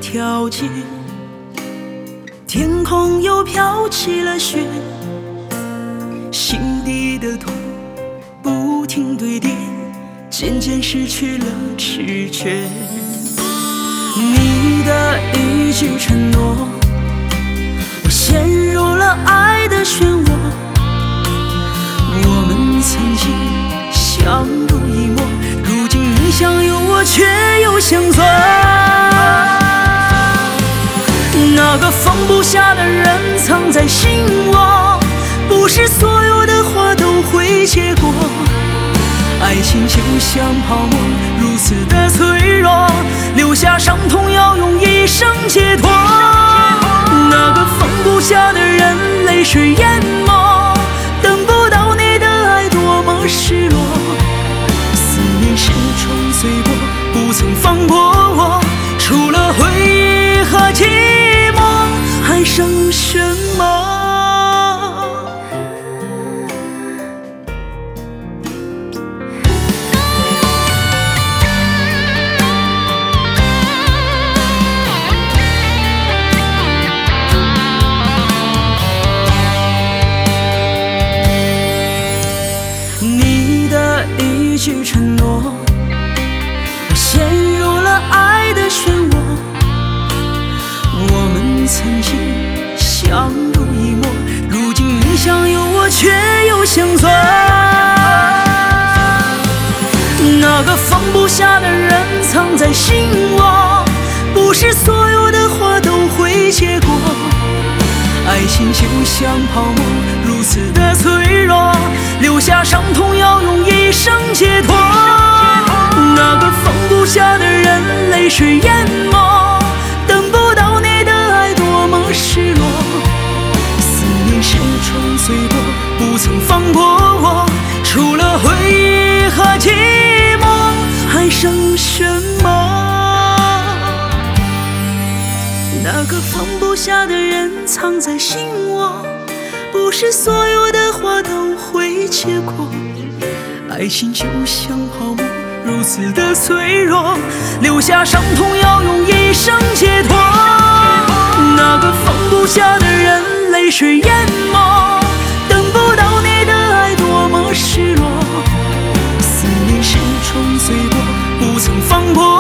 条街，天空又飘起了雪，心底的痛不停堆叠，渐渐失去了知觉。你的一句承诺，我陷入了爱的漩涡。我们曾经相濡以沫，如今你相拥我却又相错。那个放不下的人藏在心窝，不是所有的花都会结果。爱情就像泡沫，如此的脆弱，留下伤痛要用一生解脱。那个放不下的人泪水淹没，等不到你的爱多么失落。思念是种罪过，不曾放过我，除了回忆和寂寞，还剩什么？你的一句承诺，我陷入了爱的漩涡。我们曾经相濡以沫，如今你相拥我却又相错。那个放不下的人藏在心窝，不是所有的花都会结果。爱情就像泡沫，如此的脆弱，留下伤痛要用一生解脱。那个放不下的人泪水淹没，等不到你的爱多么失落。思念是种罪过，不曾放过我，除了回忆和寂寞，还剩什么？那个放不下的人藏在心窝，不是所有的花都会结果。爱情就像泡沫，如此的脆弱，留下伤痛要用一生解脱。那个放不下的人泪水淹没，等不到你的爱多么失落。思念是种罪过，不曾放过